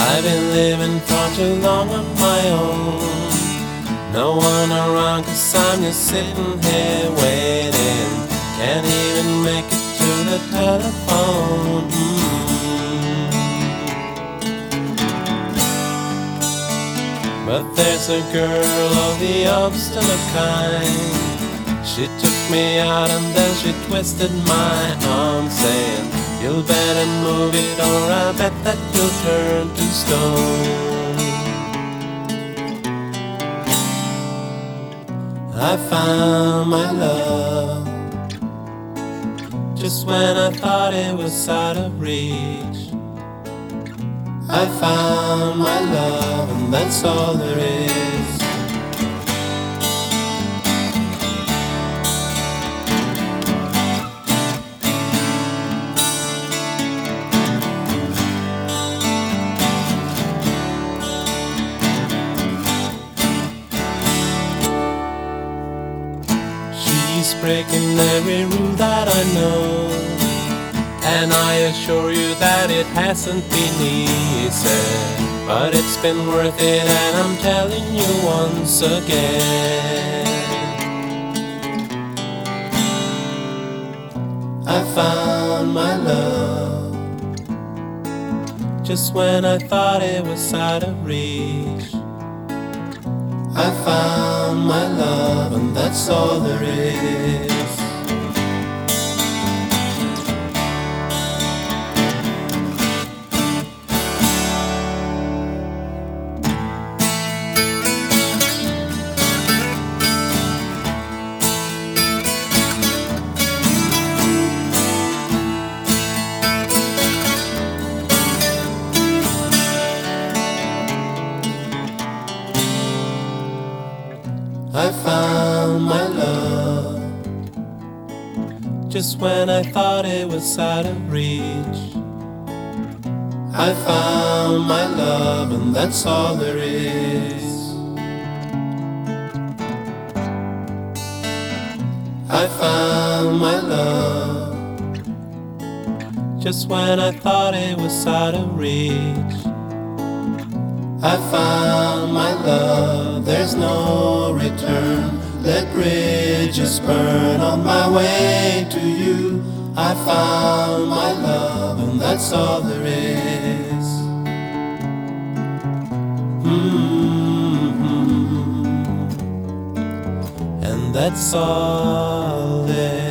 I've been living for too long on my own. No one around 'cause I'm just sitting here waiting. Can't even make it to the telephone. But there's a girl of the obstinate kind. She took me out and then she twisted my arm, saying, "You'll better move it or I bet that you'll turn to stone." I found my love just when I thought it was out of reach. I found my love and that's all there is. She's breaking every rule that I know, and I assure you that it hasn't been easy. But it's been worth it and I'm telling you once again. I found my love just when I thought it was out of reach. I found my love and that's all there is. I found my love just when I thought it was out of reach. I found my love and that's all there is. I found my love just when I thought it was out of reach. I found my love, there's no return. Let bridges burn on my way to you. I found my love and that's all there is. And that's all there is.